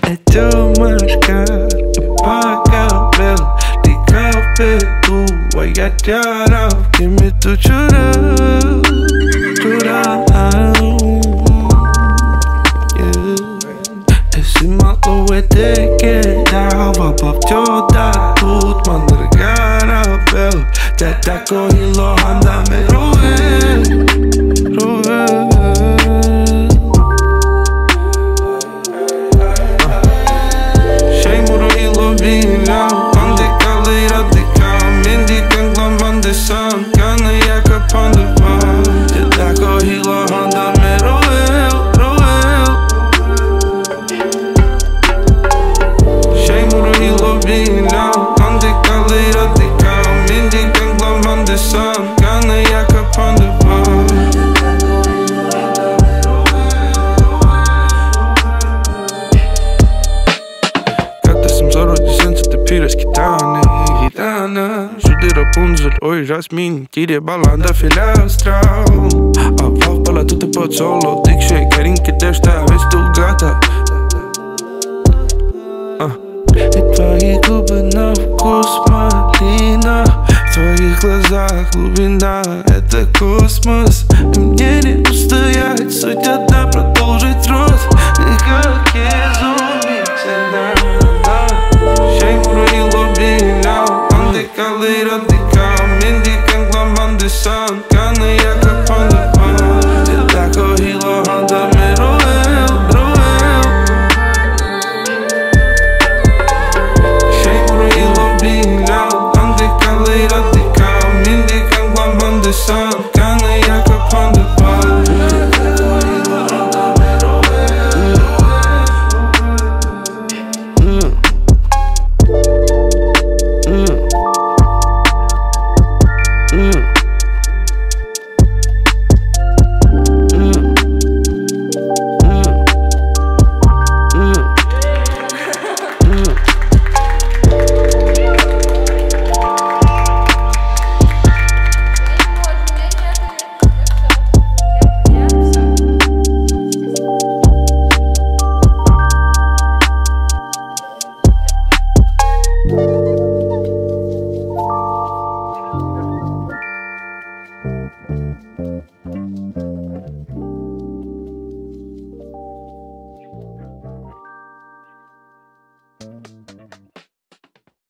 темаш как pakabel di kafe tu waya tiara kimi tu chura Esi malo ete ke da Vapap choda tut mandargara bel Tata ko hilo handa me rohe Shei muro hilo vina Ande kali radika Mindi kanglan bande san Kana yaka pande van Tata ko hilo handa me rohe Ande kali radika Mindi kanglan bande san Kana yaka pande van Gata sam zarodi senca te pires kitane Judi Rapunzel, oj Jasmin Tire balanda fila astral Avav pala tu te pot solo Dikshej karin ke deshta Već tu gata И твои губы на вкус малина В твоих глазах глубина Это космос И мне не устоять Суть одна продолжить рост И как я